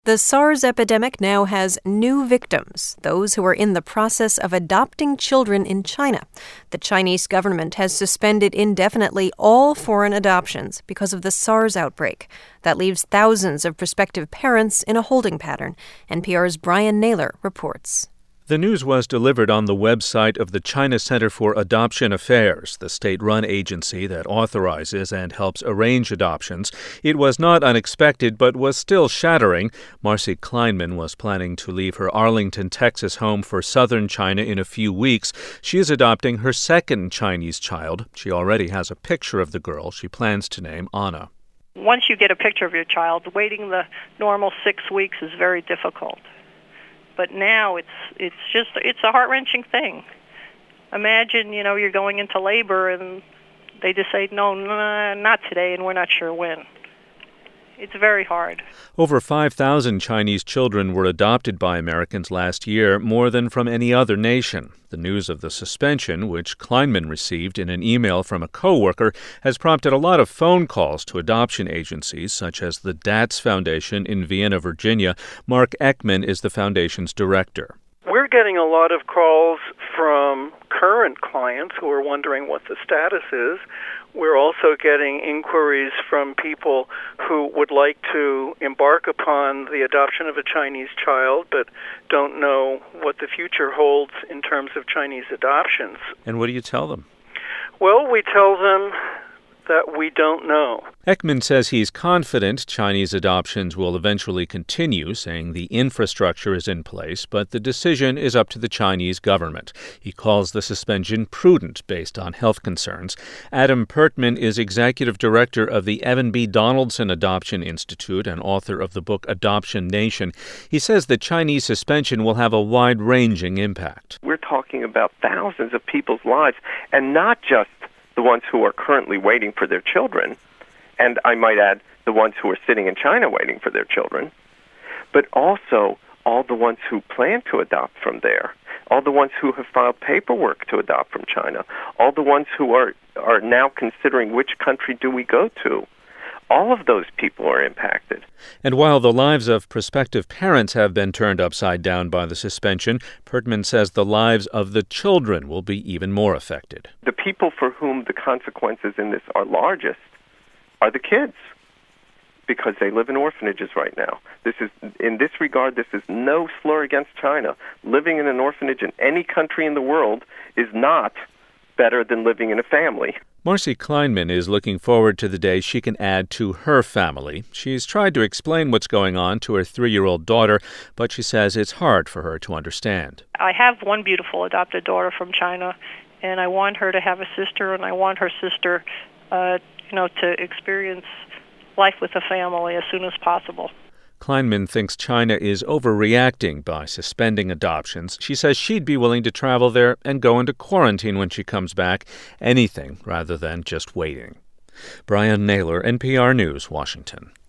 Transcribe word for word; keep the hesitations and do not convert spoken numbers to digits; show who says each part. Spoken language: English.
Speaker 1: The SARS epidemic now has new victims, those who are in the process of adopting children in China. The Chinese government has suspended indefinitely all foreign adoptions because of the SARS outbreak. That leaves thousands of prospective parents in a holding pattern. N P R's Brian Naylor reports.
Speaker 2: The news was delivered on the website of the China Center for Adoption Affairs, the state-run agency that authorizes and helps arrange adoptions. It was not unexpected, but was still shattering. Marcy Kleinman was planning to leave her Arlington, Texas home for southern China in a few weeks. She is adopting her second Chinese child. She already has a picture of the girl she plans to name Anna.
Speaker 3: Once you get a picture of your child, waiting the normal six weeks is very difficult. But now it's it's just it's a heart-wrenching thing. Imagine, you know, you're going into labor and they just say, no, no, not today, and we're not sure when. It's very hard.
Speaker 2: Over five thousand Chinese children were adopted by Americans last year, more than from any other nation. The news of the suspension, which Kleinman received in an email from a coworker, has prompted a lot of phone calls to adoption agencies, such as the D A T S Foundation in Vienna, Virginia. Mark Ekman is the foundation's director.
Speaker 4: We're getting a lot of calls from current clients who are wondering what the status is. We're also getting inquiries from people who would like to embark upon the adoption of a Chinese child but don't know what the future holds in terms of Chinese adoptions.
Speaker 2: And what do you tell them?
Speaker 4: Well, we tell them that we don't know.
Speaker 2: Ekman says he's confident Chinese adoptions will eventually continue, saying the infrastructure is in place, but the decision is up to the Chinese government. He calls the suspension prudent based on health concerns. Adam Pertman is executive director of the Evan B. Donaldson Adoption Institute and author of the book Adoption Nation. He says the Chinese suspension will have a wide-ranging impact.
Speaker 5: We're talking about thousands of people's lives, and not just the ones who are currently waiting for their children, and I might add, the ones who are sitting in China waiting for their children, but also all the ones who plan to adopt from there, all the ones who have filed paperwork to adopt from China, all the ones who are, are now considering which country do we go to. All of those people are impacted.
Speaker 2: And while the lives of prospective parents have been turned upside down by the suspension, Pertman says the lives of the children will be even more affected.
Speaker 5: The people for whom the consequences in this are largest are the kids, because they live in orphanages right now. This is, in this regard, this is no slur against China. Living in an orphanage in any country in the world is not better than living in a family.
Speaker 2: Marcy Kleinman is looking forward to the day she can add to her family. She's tried to explain what's going on to her three-year-old daughter, but she says it's hard for her to understand.
Speaker 3: I have one beautiful adopted daughter from China, and I want her to have a sister, and I want her sister, uh, you know, to experience life with a family as soon as possible.
Speaker 2: Kleinman thinks China is overreacting by suspending adoptions. She says she'd be willing to travel there and go into quarantine when she comes back, anything rather than just waiting. Brian Naylor, N P R News, Washington.